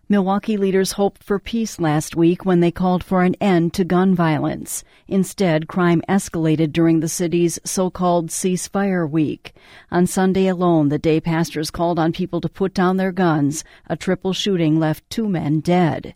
Milwaukee leaders hoped for peace last week when they called for an end to gun violence. Instead, crime escalated during the city's so-called ceasefire week. On Sunday alone, the day pastors called on people to put down their guns, a triple shooting left 2 men dead.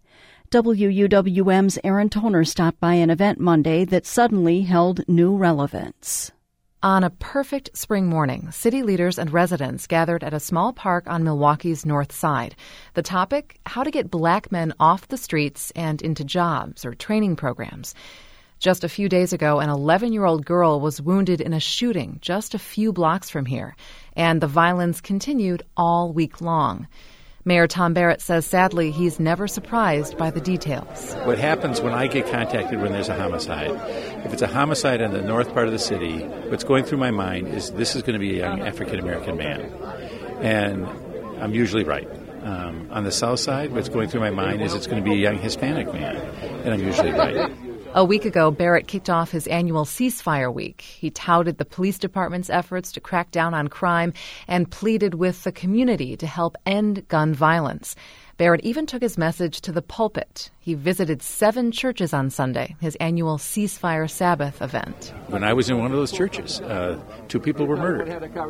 WUWM's Aaron Toner stopped by an event Monday that suddenly held new relevance. On a perfect spring morning, city leaders and residents gathered at a small park on Milwaukee's north side. The topic, how to get black men off the streets and into jobs or training programs. Just a few days ago, an 11-year-old girl was wounded in a shooting just a few blocks from here, and the violence continued all week long. Mayor Tom Barrett says, sadly, he's never surprised by the details. What happens when I get contacted when there's a homicide, if it's a homicide in the north part of the city, what's going through my mind is this is going to be a young African-American man. And I'm usually right. On the south side, what's going through my mind is it's going to be a young Hispanic man. And I'm usually right. A week ago, Barrett kicked off his annual ceasefire week. He touted the police department's efforts to crack down on crime and pleaded with the community to help end gun violence. Barrett even took his message to the pulpit. He visited 7 churches on Sunday, his annual Ceasefire Sabbath event. When I was in one of those churches, 2 people were murdered.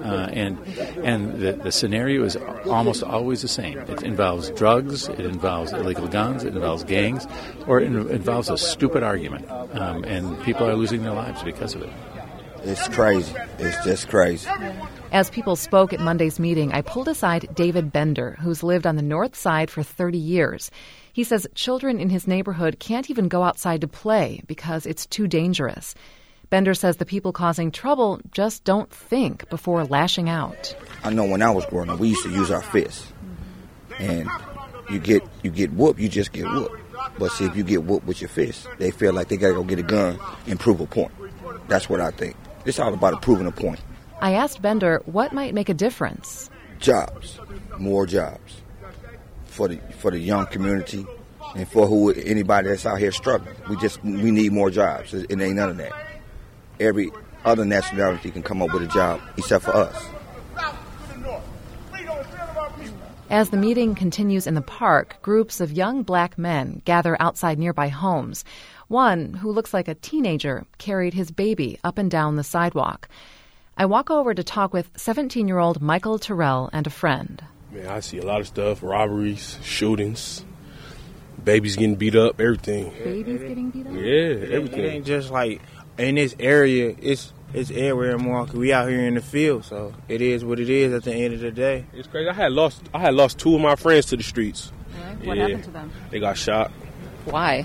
And the scenario is almost always the same. It involves drugs, it involves illegal guns, it involves gangs, or it involves a stupid argument. And people are losing their lives because of it. It's crazy. It's just crazy. As people spoke at Monday's meeting, I pulled aside David Bender, who's lived on the north side for 30 years. He says children in his neighborhood can't even go outside to play because it's too dangerous. Bender says the people causing trouble just don't think before lashing out. I know when I was growing up, we used to use our fists. And you get whooped, you just get whooped. But see, if you get whooped with your fists, they feel like they got to go get a gun and prove a point. That's what I think. It's all about proving a point. I asked Bender what might make a difference. Jobs, more jobs for the young community and for anybody that's out here struggling. We need more jobs. It ain't none of that. Every other nationality can come up with a job except for us. As the meeting continues in the park, groups of young black men gather outside nearby homes. One, who looks like a teenager, carried his baby up and down the sidewalk. I walk over to talk with 17-year-old Michael Terrell and a friend. Man, I see a lot of stuff, robberies, shootings, babies getting beat up, everything. Babies getting beat up? Yeah, everything. It ain't just like in this area, it's everywhere in Milwaukee. We out here in the field, so it is what it is at the end of the day. It's crazy. I had lost 2 of my friends to the streets. Really? What happened to them? They got shot. Why?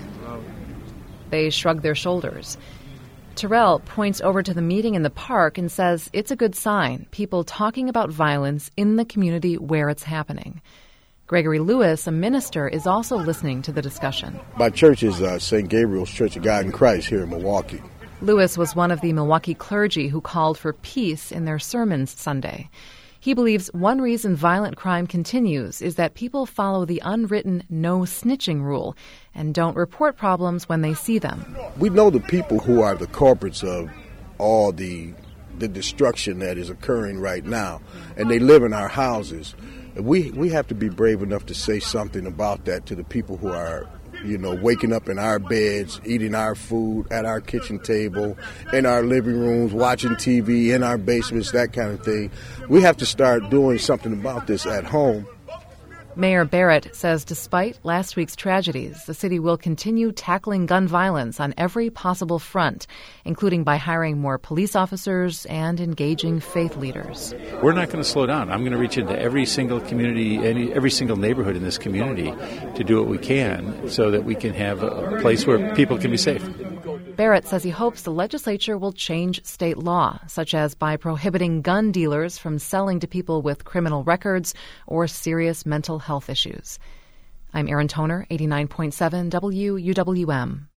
They shrug their shoulders. Terrell points over to the meeting in the park and says it's a good sign, people talking about violence in the community where it's happening. Gregory Lewis, a minister, is also listening to the discussion. My church is St. Gabriel's Church of God in Christ here in Milwaukee. Lewis was one of the Milwaukee clergy who called for peace in their sermons Sunday. He believes one reason violent crime continues is that people follow the unwritten no snitching rule and don't report problems when they see them. We know the people who are the culprits of all the destruction that is occurring right now, and they live in our houses. We have to be brave enough to say something about that to the people who are, waking up in our beds, eating our food at our kitchen table, in our living rooms, watching TV, in our basements, that kind of thing. We have to start doing something about this at home. Mayor Barrett says despite last week's tragedies, the city will continue tackling gun violence on every possible front, including by hiring more police officers and engaging faith leaders. We're not going to slow down. I'm going to reach into every single community, every single neighborhood in this community to do what we can so that we can have a place where people can be safe. Barrett says he hopes the legislature will change state law, such as by prohibiting gun dealers from selling to people with criminal records or serious mental health issues. I'm Aaron Toner, 89.7 WUWM.